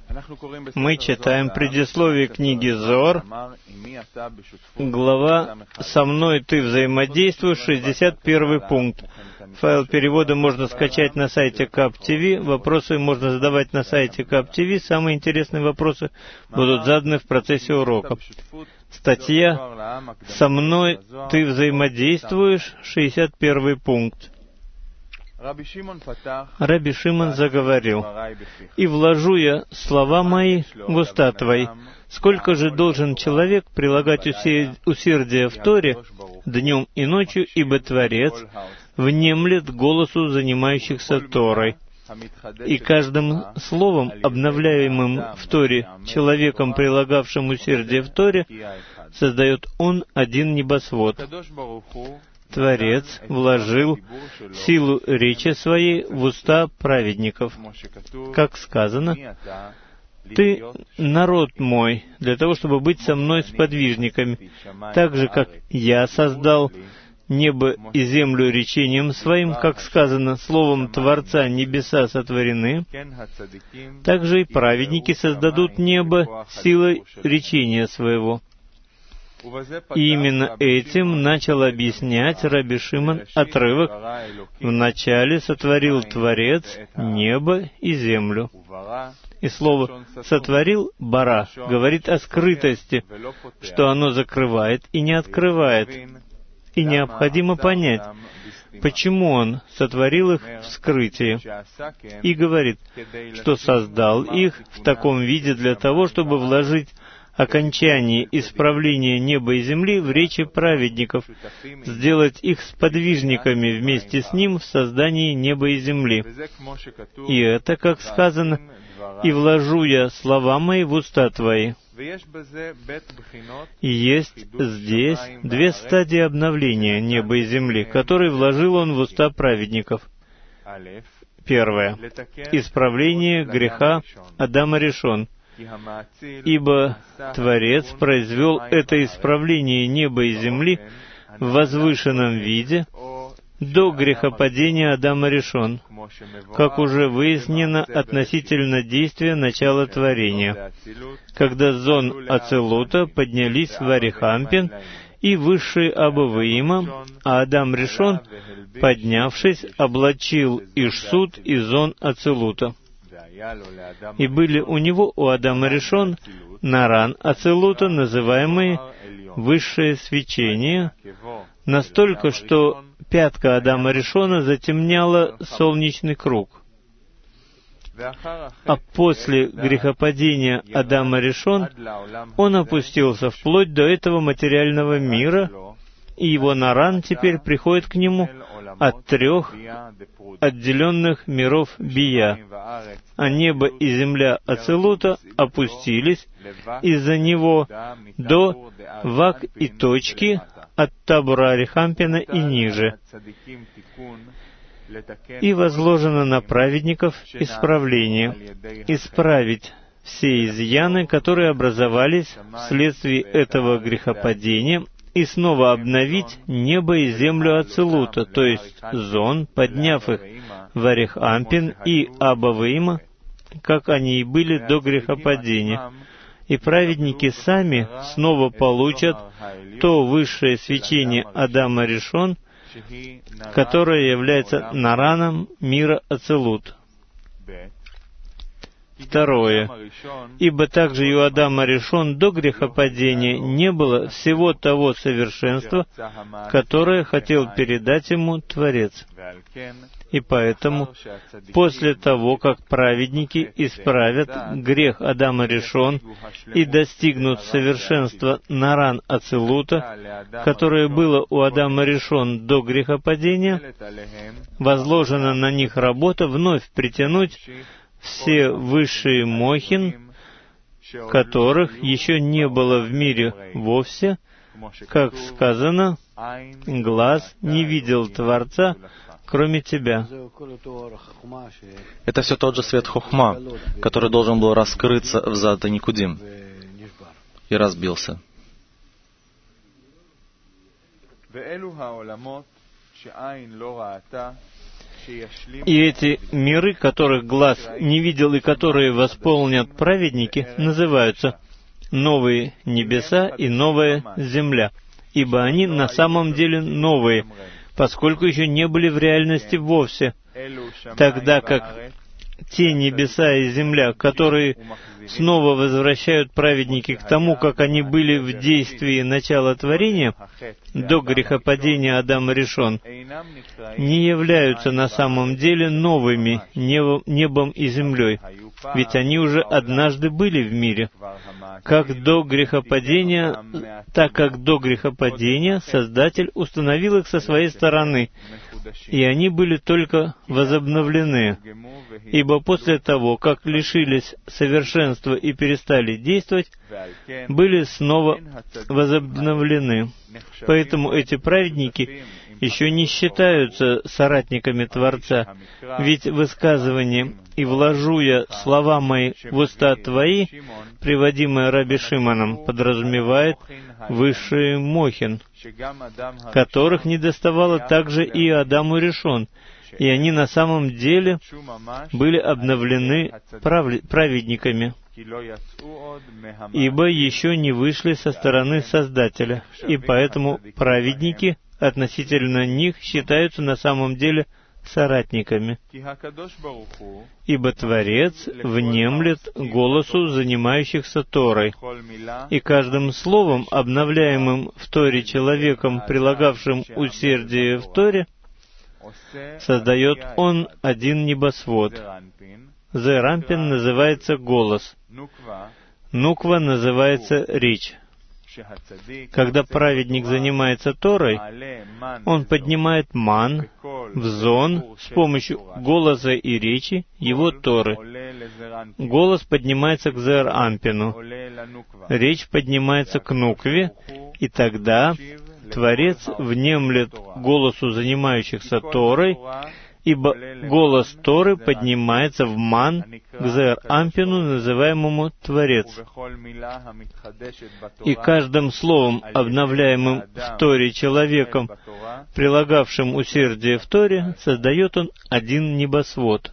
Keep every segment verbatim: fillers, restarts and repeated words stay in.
Мы читаем предисловие книги Зоар, глава «Со мной ты взаимодействуешь», шестьдесят первый пункт. Файл перевода можно скачать на сайте КАП-ТВ, вопросы можно задавать на сайте КАП-ТВ, самые интересные вопросы будут заданы в процессе урока. Статья «Со мной ты взаимодействуешь», шестьдесят первый пункт. Раби Шимон заговорил: «И вложу я слова мои в уста твои. Сколько же должен человек прилагать усердие в Торе днем и ночью, ибо Творец внемлет голосу занимающихся Торой. И каждым словом, обновляемым в Торе, человеком, прилагавшим усердие в Торе, создает он один небосвод. Творец вложил силу речи своей в уста праведников. Как сказано: «Ты народ мой, для того, чтобы быть со мной сподвижниками, так же, как я создал небо и землю речением своим, как сказано, словом Творца небеса сотворены, так же и праведники создадут небо силой речения своего». И именно этим начал объяснять Раби Шимон отрывок: «Вначале сотворил Творец небо и землю». И слово «сотворил» «бара» говорит о скрытости, что оно закрывает и не открывает. И необходимо понять, почему он сотворил их в скрытии. И говорит, что создал их в таком виде для того, чтобы вложить окончание исправления неба и земли в речи праведников, сделать их сподвижниками вместе с ним в создании неба и земли. И это, как сказано, «И вложу я слова мои в уста твои». И есть здесь две стадии обновления неба и земли, которые вложил он в уста праведников. Первое. Исправление греха Адама Ришон. Ибо Творец произвел это исправление неба и земли в возвышенном виде до грехопадения Адама Ришон, как уже выяснено относительно действия начала творения, когда зон Ацилута поднялись в Арихампин и высшие Абаваима, а Адам Ришон, поднявшись, облачил Ишсут и зон Ацилута. И были у него, у Адама Ришон, наран Ацилута, называемые высшее свечение, настолько, что пятка Адама Ришона затемняла солнечный круг. А после грехопадения Адама Ришон он опустился вплоть до этого материального мира, и его наран теперь приходит к нему от трех отделенных миров Бия, а небо и земля Ацилута опустились из-за него до вак и точки от табура Арихампина и ниже, и возложено на праведников исправление, исправить все изъяны, которые образовались вследствие этого грехопадения, и снова обновить небо и землю Ацилута, то есть зон, подняв их в Арихампин и Абаваима, как они и были до грехопадения. И праведники сами снова получат то высшее свечение Адама Ришон, которое является нараном мира Ацилут. Второе. Ибо также и у Адама Ришон до грехопадения не было всего того совершенства, которое хотел передать ему Творец. И поэтому, после того, как праведники исправят грех Адама Ришон и достигнут совершенства наран Ацилута, которое было у Адама Ришон до грехопадения, возложена на них работа вновь притянуть все высшие мохин, которых еще не было в мире вовсе, как сказано, «Глаз не видел Творца, кроме тебя». Это все тот же свет Хохма, который должен был раскрыться в Зата Никудим, и разбился. И эти миры, которых глаз не видел и которые восполнят праведники, называются новые небеса и новая земля, ибо они на самом деле новые, поскольку еще не были в реальности вовсе, тогда как те небеса и земля, которые снова возвращают праведники к тому, как они были в действии начала творения, до грехопадения Адам Ришон, не являются на самом деле новыми небом и землей, ведь они уже однажды были в мире. Как до грехопадения, так как до грехопадения Создатель установил их со своей стороны, и они были только возобновлены. Ибо после того, как лишились совершенства и перестали действовать, были снова возобновлены. Поэтому эти праведники еще не считаются соратниками Творца, ведь высказывание «И вложу я слова мои в уста твои», приводимое Раби Шимоном, подразумевает высший Мохин, которых недоставало также и Адаму Ришон, и они на самом деле были обновлены праведниками, ибо еще не вышли со стороны Создателя, и поэтому праведники относительно них считаются на самом деле соратниками. Ибо Творец внемлет голосу занимающихся Торой, и каждым словом, обновляемым в Торе человеком, прилагавшим усердие в Торе, создает он один небосвод. Зеэр Анпин называется голос. Нуква называется речь. Когда праведник занимается Торой, он поднимает ман в зон с помощью голоса и речи его Торы. Голос поднимается к Зеэр Анпину, речь поднимается к Нукве, и тогда Творец внемлет голосу занимающихся Торой, ибо голос Торы поднимается в ман к Зеэр Анпину, называемому Творец. И каждым словом, обновляемым в Торе человеком, прилагавшим усердие в Торе, создает он один небосвод.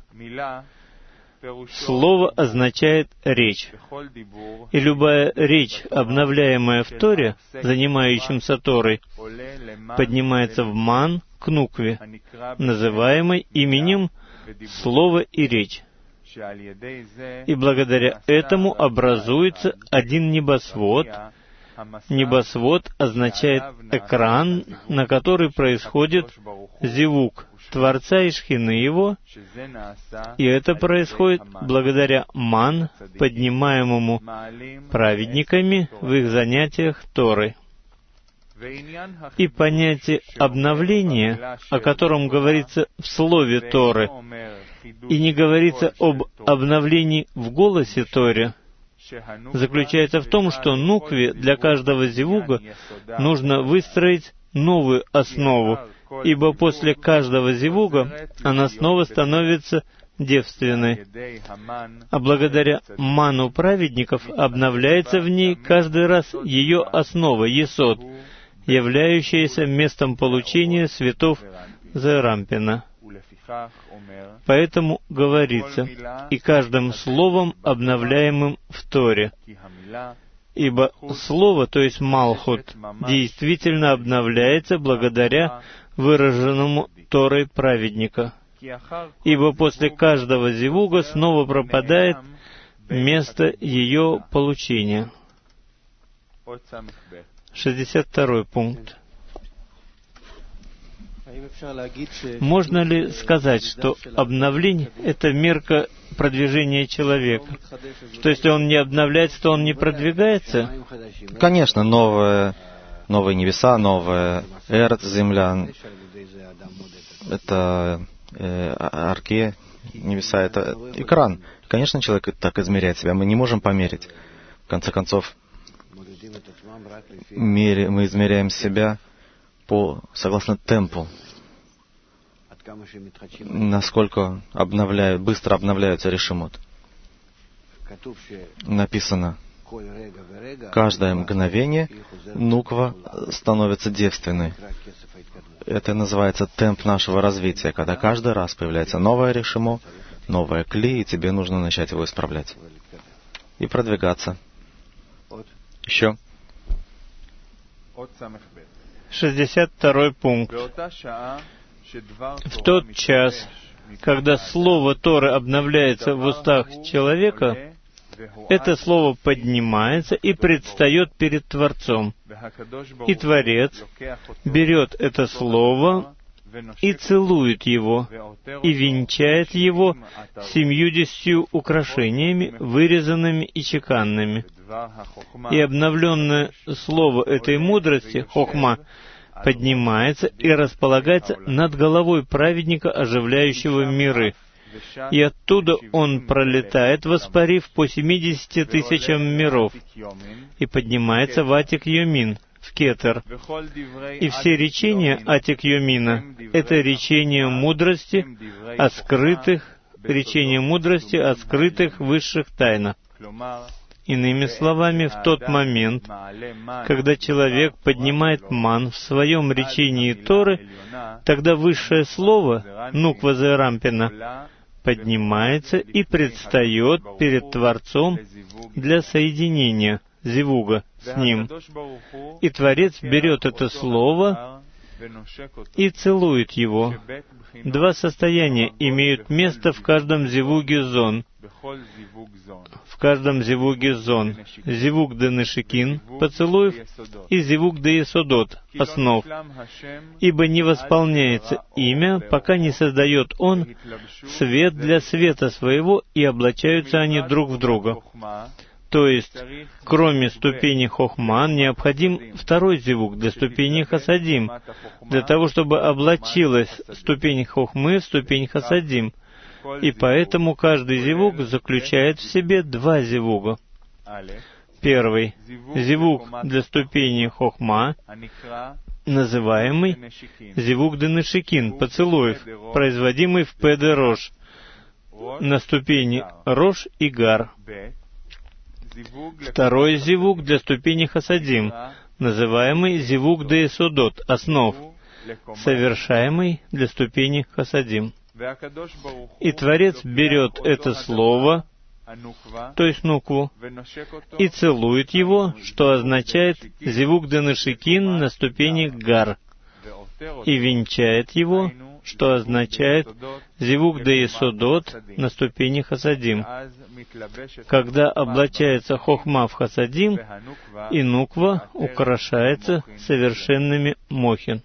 Слово означает «речь». И любая речь, обновляемая в Торе, занимающимся Торой, поднимается в ман к Нукве, называемой именем «Слово и речь». И благодаря этому образуется один небосвод. Небосвод означает экран, на который происходит зивук Творца и Шхины Его, и это происходит благодаря ман, поднимаемому праведниками в их занятиях Торой. И понятие обновления, о котором говорится в слове Торы, и не говорится об обновлении в голосе Торе, заключается в том, что Нукве для каждого зивуга нужно выстроить новую основу, ибо после каждого зивуга она снова становится девственной. А благодаря ману праведников обновляется в ней каждый раз ее основа, есод, являющаяся местом получения светов Зеэр Анпина. Поэтому говорится, и каждым словом, обновляемым в Торе. Ибо слово, то есть Малхут, действительно обновляется благодаря выраженному Торой праведника. Ибо после каждого зивуга снова пропадает место ее получения. шестьдесят второй пункт. Можно ли сказать, что обновление — это мерка продвижения человека? Что если он не обновляется, то он не продвигается? Конечно, новое, новые небеса, новая эрт, земля, это э, арки, небеса, это экран. Конечно, человек так измеряет себя. Мы не можем померить. В конце концов, мере, мы измеряем себя по, согласно темпу, насколько обновляют, быстро обновляются решимот. Написано каждое мгновение нуква становится девственной. Это называется темп нашего развития, когда каждый раз появляется новое решимо, новое кли, и тебе нужно начать его исправлять. И продвигаться. Еще. шестьдесят второй пункт. В тот час, когда слово Торы обновляется в устах человека, это слово поднимается и предстает перед Творцом. И Творец берет это слово и целует его, и венчает его семьюдесятью украшениями, вырезанными и чеканными. И обновленное слово этой мудрости, хохма, поднимается и располагается над головой праведника, оживляющего миры. И оттуда он пролетает, воспарив по семидесяти тысячам миров, и поднимается в Атик Йомин, в Кетер. И все речения Атик Йомина — это речения мудрости о скрытых, речения мудрости о скрытых высших тайнах. Иными словами, в тот момент, когда человек поднимает ман в своем речении Торы, тогда высшее слово, нуква Зерампина, поднимается и предстает перед Творцом для соединения, зивуга, с Ним. И Творец берет это слово и целует его. Два состояния имеют место в каждом зивуге зон. В каждом зивуге зон. Зивуг де Нешикин, поцелуев, и зивуг де Есодот, основ. Ибо не восполняется имя, пока не создает он свет для света своего, и облачаются они друг в друга. То есть, кроме ступени Хохма, необходим второй зивуг для ступени Хасадим, для того, чтобы облачилась ступень Хохмы в ступень Хасадим. И поэтому каждый зивуг заключает в себе два зивуга. Первый — зивуг для ступени Хохма, называемый зивуг де Нешикин, поцелуев, производимый в Педе Рош, на ступени Рош и Гар. Второй зивуг для ступени Хасадим, называемый зивуг де Есодот, основ, совершаемый для ступени Хасадим. И Творец берет это слово, то есть нукву, и целует его, что означает зивуг де Нешикин на ступени Гар, и венчает его, что означает зивуг де Есодот на ступени Хасадим, когда облачается хохма в Хасадим, и нуква украшается совершенными мохин,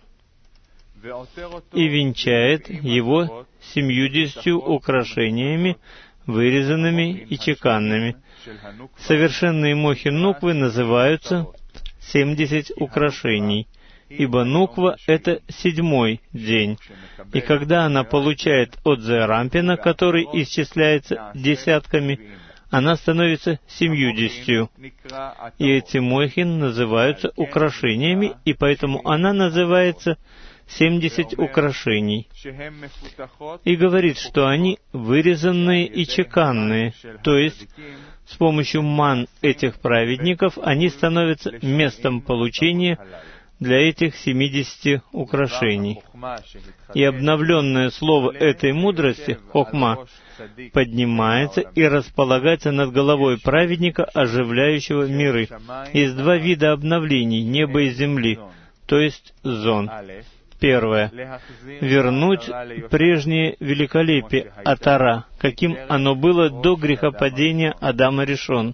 и венчает его семьюдесятью украшениями, вырезанными и чеканными. Совершенные мохи нуквы называются семьдесят украшений, ибо нуква — это седьмой день. И когда она получает от Зерампина, который исчисляется десятками, она становится семьюдесятью. И эти мохин называются украшениями, и поэтому она называется семьдесят украшений. И говорит, что они вырезанные и чеканные, то есть с помощью ман этих праведников они становятся местом получения для этих семидесяти украшений. И обновленное слово этой мудрости, хохма, поднимается и располагается над головой праведника, оживляющего миры. Есть два вида обновлений — неба и земли, то есть зон. Первое — вернуть прежнее великолепие Атара, каким оно было до грехопадения Адама Ришон.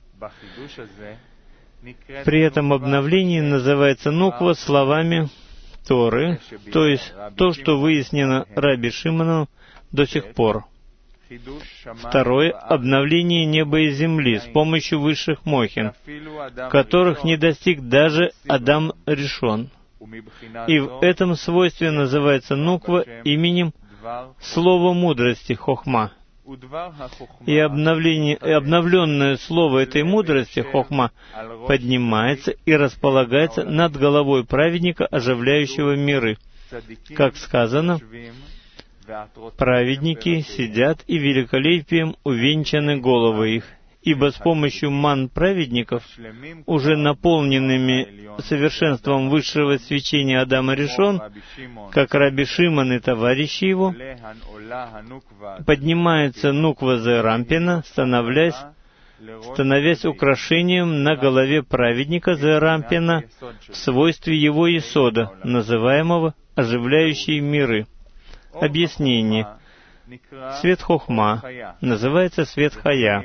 При этом обновлении называется нуква словами Торы, то есть то, что выяснено Раби Шимону до сих пор. Второе — обновление неба и земли с помощью высших мохин, которых не достиг даже Адам Ришон. И в этом свойстве называется нуква именем слова мудрости, хохма. И, обновление, и обновленное слово этой мудрости, хохма, поднимается и располагается над головой праведника, оживляющего миры. Как сказано, праведники сидят, и великолепием увенчаны головы их, ибо с помощью ман праведников, уже наполненными совершенством высшего свечения Адама Ришон, как Раби Шимон и товарищи его, поднимается нуква Зерампина, становясь, становясь украшением на голове праведника Зерампина в свойстве его есода, называемого оживляющие миры. Объяснение. Свет Хохма называется свет Хая.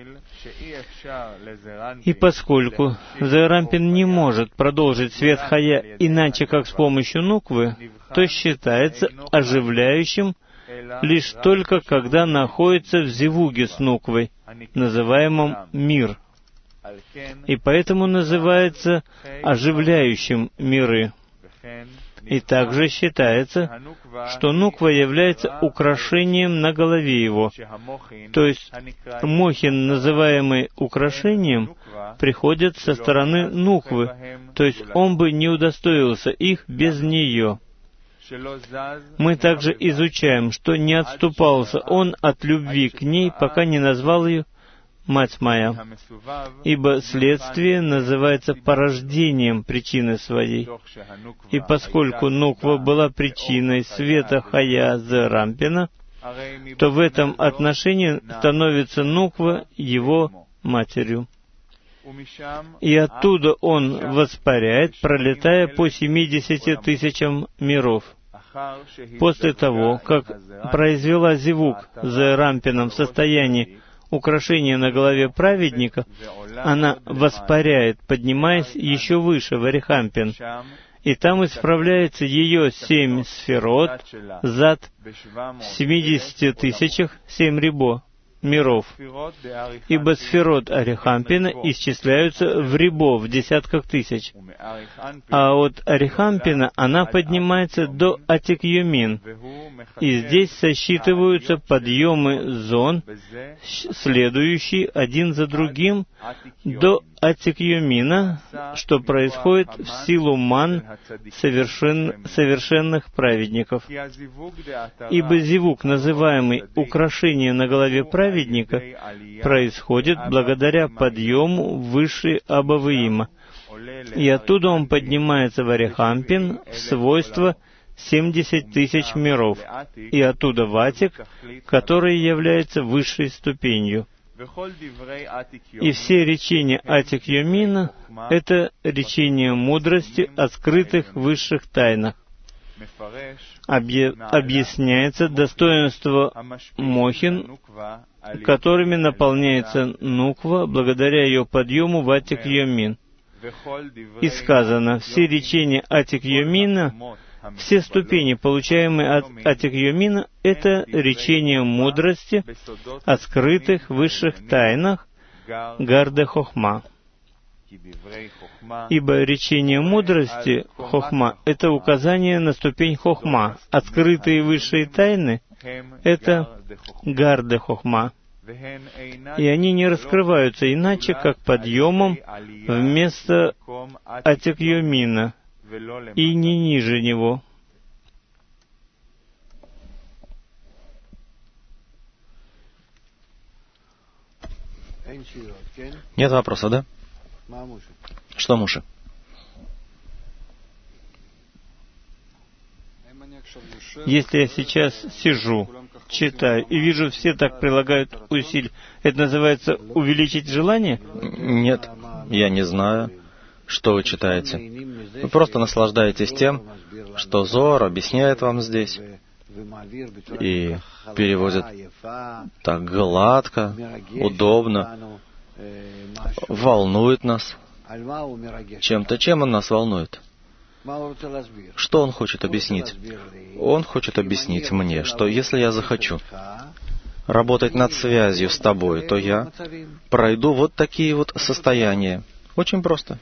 И поскольку Зерампин не может продолжить свет Хая иначе, как с помощью нуквы, то считается оживляющим лишь только когда находится в зивуге с нуквой, называемом мир. И поэтому называется оживляющим миры. И также считается, что нуква является украшением на голове его. То есть мохин, называемый украшением, приходит со стороны нуквы, то есть он бы не удостоился их без нее. Мы также изучаем, что не отступался он от любви к ней, пока не назвал ее «Мать моя», ибо следствие называется порождением причины своей. И поскольку нуква была причиной света Хая Зерампина, то в этом отношении становится нуква его матерью. И оттуда он воспаряет, пролетая по семидесяти тысячам миров. После того, как произвела зивук Зерампином в состоянии украшение на голове праведника, она воспаряет, поднимаясь еще выше в Арихампин, и там исправляется ее семь сферот, зад в семидесяти тысячах, семь рибо миров, ибо сферот Арихампина исчисляются в рибо, в десятках тысяч. А от Арихампина она поднимается до Атик-Йомин, и здесь сосчитываются подъемы зон, следующие один за другим до Атик-Йомина, что происходит в силу ман совершен, совершенных праведников. Ибо зивук, называемый украшение на голове праведника, происходит благодаря подъему выше Абавиима, и оттуда он поднимается в Арихампин в свойство семьдесят тысяч миров, и оттуда в Атик, который является высшей ступенью. И все речения Атик-Йомина — это речения мудрости о скрытых высших тайнах. Объ... Объясняется достоинство мохин, которыми наполняется нуква благодаря ее подъему в Атик-Йомин. И сказано, все речения Атик-Йомина, все ступени, получаемые от Атик-Йомина, это речение мудрости о скрытых высших тайнах Гарде Хохма. Ибо речение мудрости Хохма — это указание на ступень Хохма, а скрытые высшие тайны — это Гарде Хохма. И они не раскрываются иначе, как подъемом вместо Атик-Йомина, и не ниже него. Нет вопроса, да? Что, Муше? Если я сейчас сижу, читаю, и вижу, все так прилагают усилия, это называется увеличить желание? Нет, я не знаю, что вы читаете. Вы просто наслаждаетесь тем, что Зоар объясняет вам здесь, и переводит так гладко, удобно, волнует нас. Чем-то, чем он нас волнует? Что он хочет объяснить? Он хочет объяснить мне, что если я захочу работать над связью с тобой, то я пройду вот такие вот состояния. Очень просто.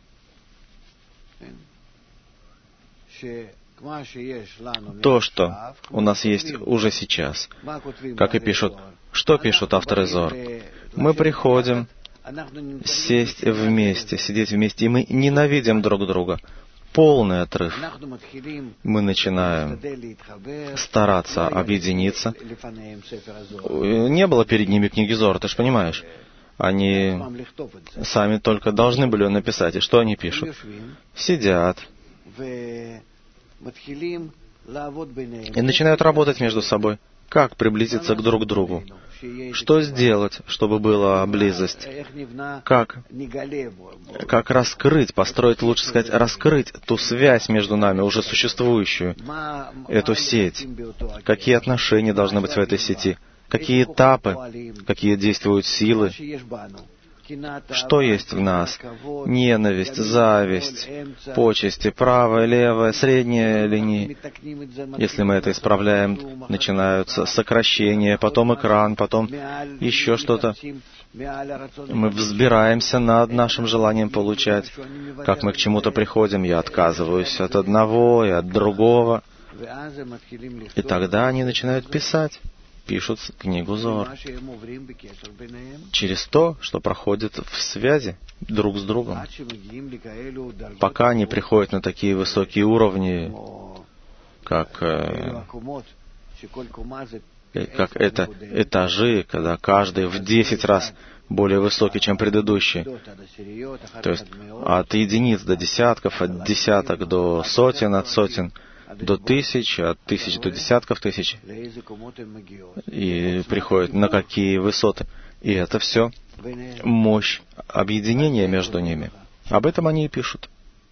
То, что у нас есть уже сейчас, как и пишут, что пишут авторы Зор, мы приходим сесть вместе, сидеть вместе, и мы ненавидим друг друга. Полный отрыв. Мы начинаем стараться объединиться. Не было перед ними книги Зора, ты же понимаешь. Они сами только должны были написать. И что они пишут? Сидят и начинают работать между собой. Как приблизиться к друг другу? Что сделать, чтобы была близость? Как? Как раскрыть, построить, лучше сказать, раскрыть ту связь между нами, уже существующую, эту сеть? Какие отношения должны быть в этой сети? Какие этапы, какие действуют силы? Что есть в нас? Ненависть, зависть, почести, правая, левая, средняя линии. Если мы это исправляем, начинаются сокращения, потом экран, потом еще что-то. Мы взбираемся над нашим желанием получать. Как мы к чему-то приходим, я отказываюсь от одного и от другого. И тогда они начинают писать. Пишут книгу Зоар через то, что проходит в связи друг с другом. Пока они приходят на такие высокие уровни, как, э, как это этажи, когда каждый в десять раз более высокий, чем предыдущий. То есть от единиц до десятков, от десяток до сотен, от сотен до тысяч, от тысяч до десятков тысяч, и приходят на какие высоты. И это все мощь объединения между ними. Об этом они и пишут.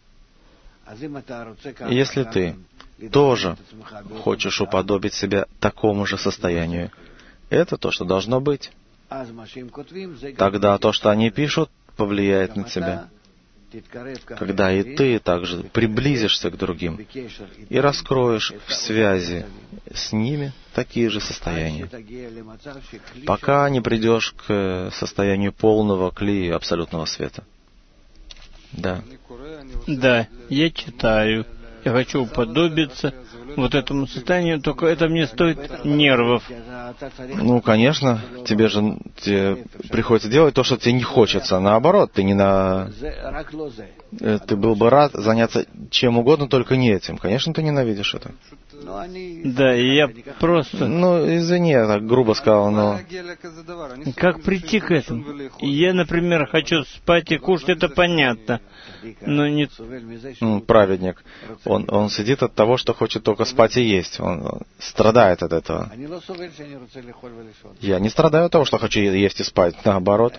И если ты тоже хочешь уподобить себя такому же состоянию, это то, что должно быть. Тогда то, что они пишут, повлияет на тебя. Когда и ты также приблизишься к другим и раскроешь в связи с ними такие же состояния, пока не придешь к состоянию полного кли абсолютного света. Да. Да, я читаю. Я хочу уподобиться вот этому состоянию, только это мне стоит нервов. Ну, конечно, тебе же тебе приходится делать то, что тебе не хочется. Наоборот, ты не на... Ты был бы рад заняться чем угодно, только не этим. Конечно, ты ненавидишь это. Да, и я просто... Ну, извини, я так грубо сказал, но... Как прийти к этому? Я, например, хочу спать и кушать, это понятно. Но не... Ну, праведник. Он, он сидит от того, что хочет только спать и есть. Он, он страдает от этого. Я не страдаю от того, что хочу есть и спать. Наоборот.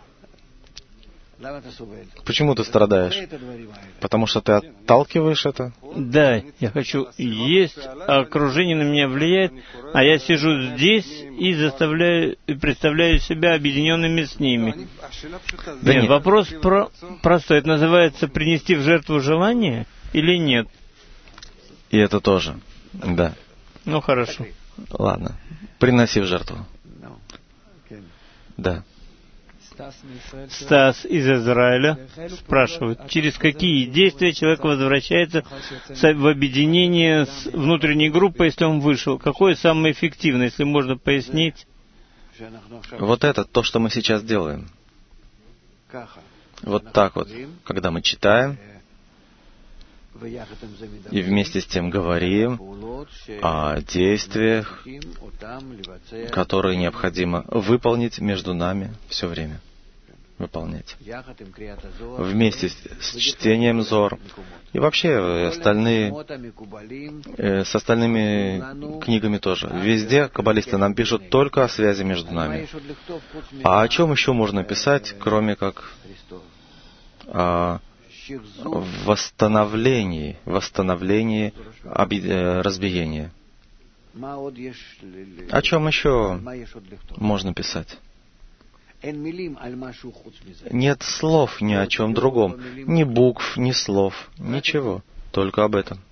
Почему ты страдаешь? Потому что ты отталкиваешь это? Да, я хочу есть, а окружение на меня влияет, а я сижу здесь и заставляю, и представляю себя объединенными с ними. Да нет, нет. Вопрос про, простой. Это называется принести в жертву желание или нет? И это тоже, да. Ну, хорошо. Ладно. Приноси в жертву. Да. Стас из Израиля спрашивает, через какие действия человек возвращается в объединение с внутренней группой, если он вышел? Какое самое эффективное, если можно пояснить? Вот это то, что мы сейчас делаем. Вот так вот, когда мы читаем, и вместе с тем говорим о действиях, которые необходимо выполнить между нами все время. Выполнять. Вместе с, с чтением Зор. И вообще остальные, э, с остальными книгами тоже. Везде каббалисты нам пишут только о связи между нами. А о чем еще можно писать, кроме как о восстановлении, восстановлении оби- разбиения? О чем еще можно писать? Нет слов ни о чем другом, ни букв, ни слов, ничего, только об этом.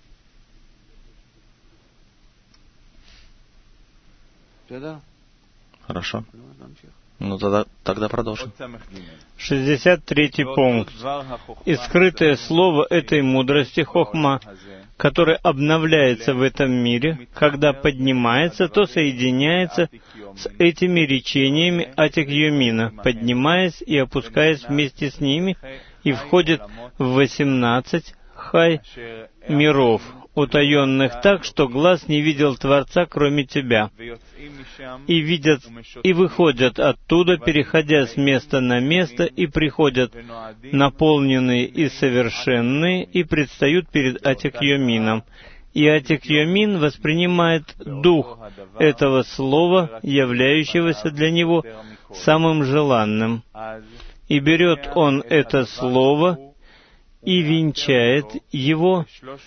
Хорошо. Ну тогда, тогда продолжим. шестьдесят третий пункт. И скрытое слово этой мудрости хохма, которое обновляется в этом мире, когда поднимается, то соединяется с этими речениями Атик Йомина, поднимаясь и опускаясь вместе с ними, и входит в восемнадцать хай миров, утаенных так, что глаз не видел Творца, кроме тебя. И видят, и выходят оттуда, переходя с места на место, и приходят наполненные и совершенные, и предстают перед Атик Йомином. И Атик Йомин воспринимает дух этого слова, являющегося для него самым желанным. И берет он это слово и венчает его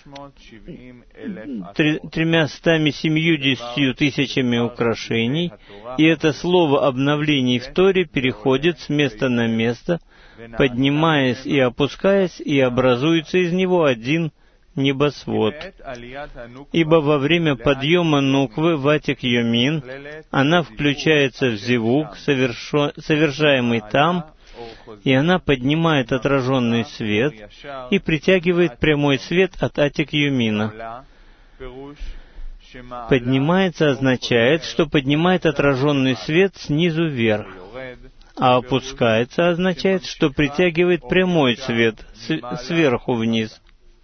тремястами семьюдесятью тысячами украшений, и это слово обновлений в Торе переходит с места на место, поднимаясь и опускаясь, и образуется из него один небосвод. Ибо во время подъема нуквы в Атик Йомин она включается в зевук, совершо... совершаемый там, и она поднимает отраженный свет и притягивает прямой свет от Атик Йомина. Поднимается означает, что поднимает отраженный свет снизу вверх, а опускается означает, что притягивает прямой свет с... сверху вниз.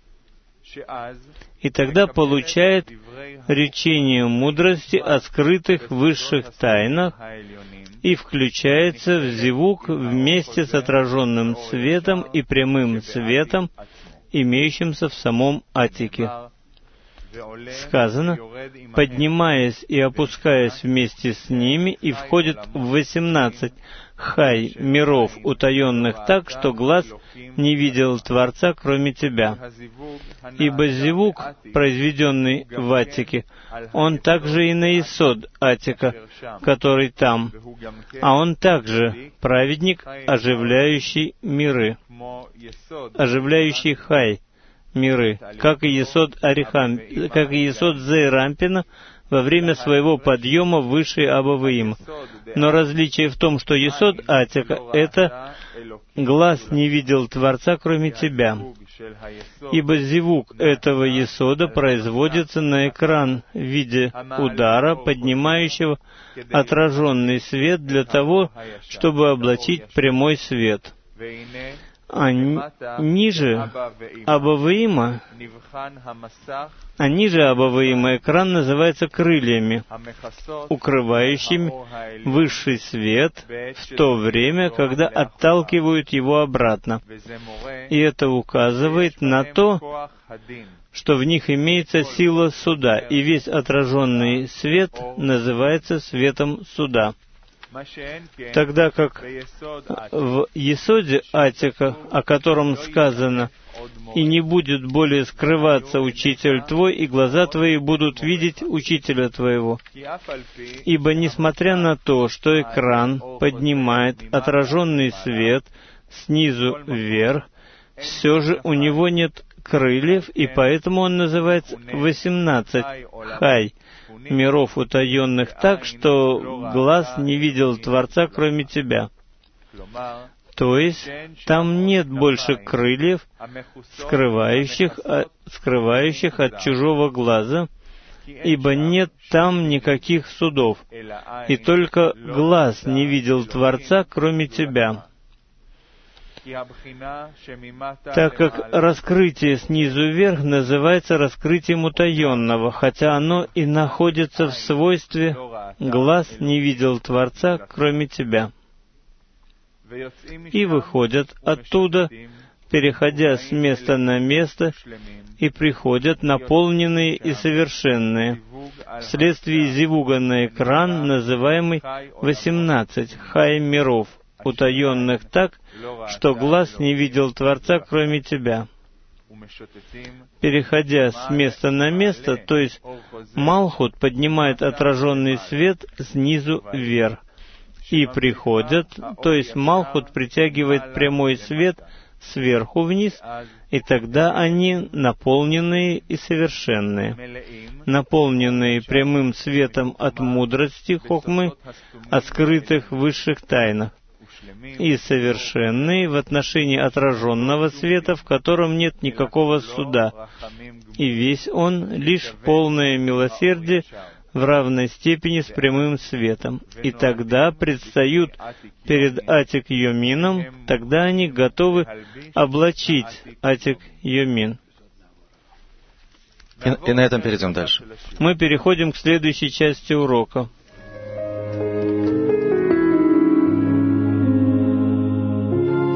И тогда получает речение мудрости о скрытых высших тайнах и включается в зевук вместе с отраженным светом и прямым светом, имеющимся в самом Атике. Сказано, поднимаясь и опускаясь вместе с ними, и входит в восемнадцать хай миров, утаенных так, что глаз не видел Творца, кроме тебя. Ибо зевук, произведенный в Атике, он также и на Исод Атика, который там, а он также праведник, оживляющий миры, оживляющий хай миры, как и Есод Арихам, как и Есод Зейрампина во время своего подъема выше Абаваима. Но различие в том, что Есод Атика — это глаз не видел Творца, кроме тебя. Ибо зевук этого Есода производится на экран в виде удара, поднимающего отраженный свет для того, чтобы облачить прямой свет. А ниже Абаваима, а ниже Абаваима экран называется крыльями, укрывающими высший свет в то время, когда отталкивают его обратно. И это указывает на то, что в них имеется сила суда, и весь отраженный свет называется светом суда. Тогда как в Есоде Атика, о котором сказано, «И не будет более скрываться учитель твой, и глаза твои будут видеть учителя твоего». Ибо несмотря на то, что экран поднимает отраженный свет снизу вверх, все же у него нет крыльев, и поэтому он называется восемнадцать хай миров утаенных так, что глаз не видел Творца, кроме тебя. То есть, там нет больше крыльев, скрывающих, скрывающих от чужого глаза, ибо нет там никаких судов, и только глаз не видел Творца, кроме тебя. Так как раскрытие снизу вверх называется раскрытием утаенного, хотя оно и находится в свойстве «глаз не видел Творца, кроме тебя». И выходят оттуда, переходя с места на место, и приходят наполненные и совершенные, вследствие зевуга на экран, называемый восемнадцать хай миров, утаенных так, что глаз не видел Творца, кроме тебя. Переходя с места на место, то есть Малхут поднимает отраженный свет снизу вверх, и приходят, то есть Малхут притягивает прямой свет сверху вниз, и тогда они наполненные и совершенные, наполненные прямым светом от мудрости хохмы, от скрытых высших тайнах, и совершенные в отношении отраженного света, в котором нет никакого суда, и весь он лишь полное милосердие в равной степени с прямым светом. И тогда предстают перед Атик Йомином, тогда они готовы облачить Атик Йомин. И, и на этом перейдем дальше. Мы переходим к следующей части урока.